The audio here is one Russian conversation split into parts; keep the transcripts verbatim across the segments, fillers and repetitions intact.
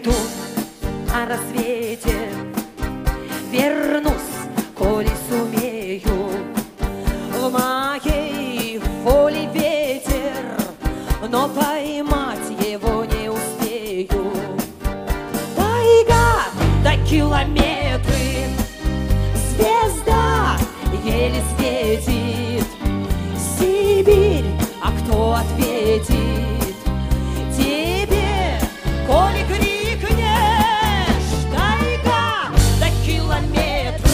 Уйду на рассвете, вернусь, коли сумею. В моей воле ветер, но поймать его не успею. Тайга до километры, звезда еле светит. Сибирь, а кто ответит тебе, коли крикнешь? Тайга до километры,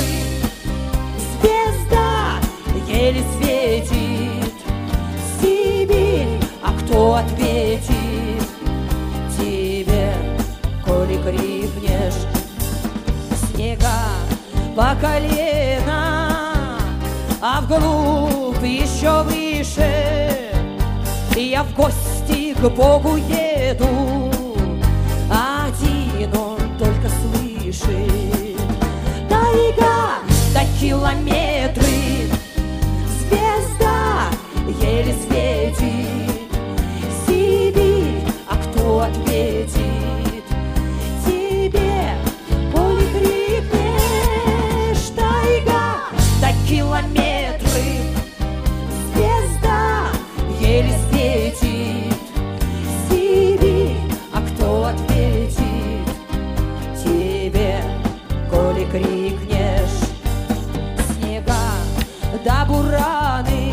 звезда еле светит. Сибирь, а кто ответит тебе, коли крикнешь? Снега по колено, а вглубь еще выше. Я в гости к Богу еду, один он только слышит. Тайга до километры, звезда еле светит. Сибирь, а кто ответит тебе, коли крикнешь? Тайга до километры, звезда еле светит. Сибирь, а кто ответит тебе, коли крикнешь? Снега да бураны,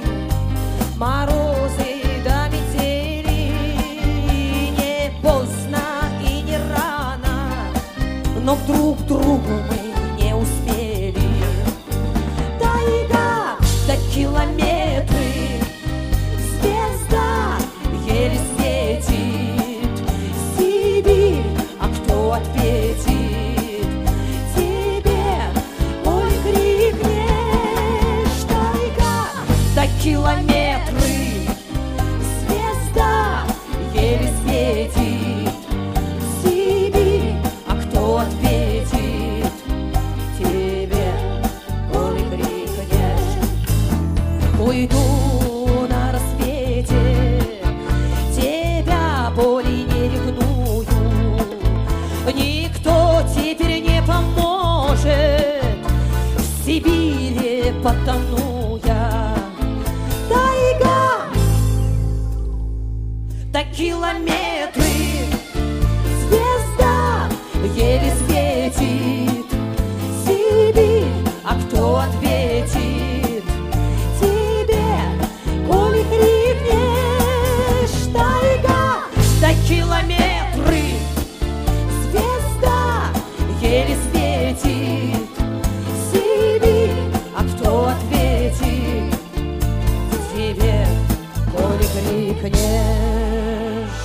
морозы да метели. Не поздно и не рано, но вдруг другу мы не успели. Тайга до километры, звезда еле светит. Сибирь, а кто ответит тебе, ой, крикнешь? Тайга до километры, звезда еле светит. Сибирь, а кто ответит тебе, ой, крикнешь? Уйду на рассвете, тебя более не ревную. Никто теперь не поможет, в Сибири потону я. Тайга до километры, звезда еле светит. Сибирь, а кто ответит тебе, коли крикнешь? Тайга до километры, звезда еле светит. Сибирь, а кто ответит тебе, коли крикнешь?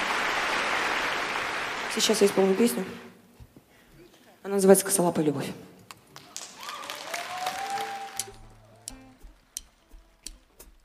Сейчас я исполню песню. Она называется «Косолапая любовь».